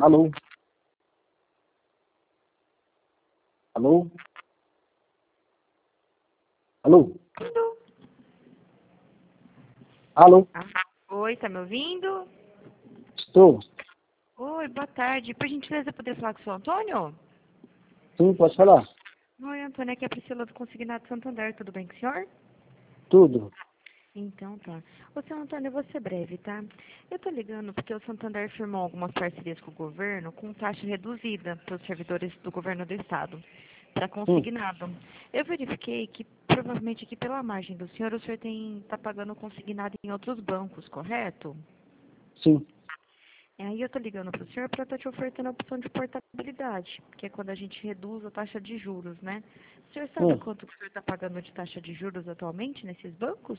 Alô? Alô? Alô? Alô? Oi, tá me ouvindo? Estou? Oi, boa tarde. Por gentileza, poder falar com o seu Antônio? Sim, pode falar? Oi, Antônio, aqui é a Priscila do Consignado Santander. Tudo bem com o senhor? Tudo? Então tá. Ô, seu Antônio, eu vou ser breve, tá? Eu tô ligando porque o Santander firmou algumas parcerias com o governo com taxa reduzida para os servidores do governo do estado, para Sim, consignado. Eu verifiquei que provavelmente aqui pela margem do senhor, o senhor tá pagando consignado em outros bancos, correto? sim. Aí eu tô ligando pro senhor para estar te ofertando a opção de portabilidade, que é quando a gente reduz a taxa de juros, né? O senhor sabe Hum. quanto que o senhor está pagando de taxa de juros atualmente nesses bancos?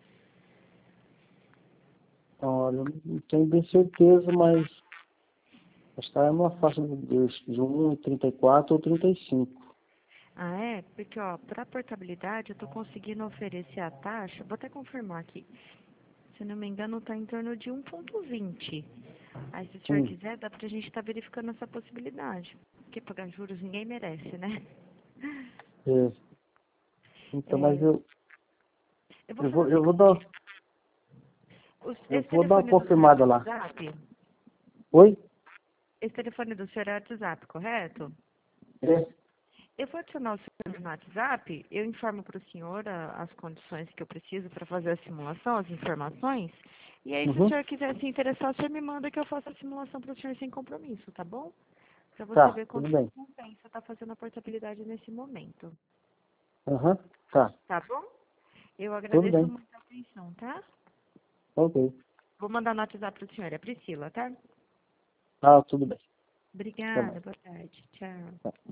Olha, eu não tenho bem certeza, mas está numa faixa de 1,34 ou 35. Ah, é? Porque, ó, para portabilidade eu tô conseguindo oferecer a taxa, vou até confirmar aqui. Se não me engano, tá em torno de 1,20. Aí, se o senhor Hum. quiser, dá pra gente estar verificando essa possibilidade. Porque pagar juros ninguém merece, né? É. Então, mas É, eu vou eu fazer vou, o eu vou seguinte, dar, eu esse vou dar uma telefone do senhor é confirmada lá. WhatsApp? Oi? Esse telefone do senhor é WhatsApp, correto? É. Eu vou adicionar o senhor no WhatsApp, eu informo para o senhor as condições que eu preciso para fazer a simulação, as informações. E aí, se o Uhum. senhor quiser se interessar, o senhor me manda que eu faça a simulação para o senhor sem compromisso, tá bom? Para você Tá, ver tudo quanto bem. compensa estar fazendo a portabilidade nesse momento. Aham. Tá, Tá bom? Eu tudo agradeço bem. muito a atenção, tá? Ok. Vou mandar no WhatsApp para o senhor, é Priscila, tá? Ah, tudo bem. Até mais. Obrigada, boa tarde. Tchau. Tá.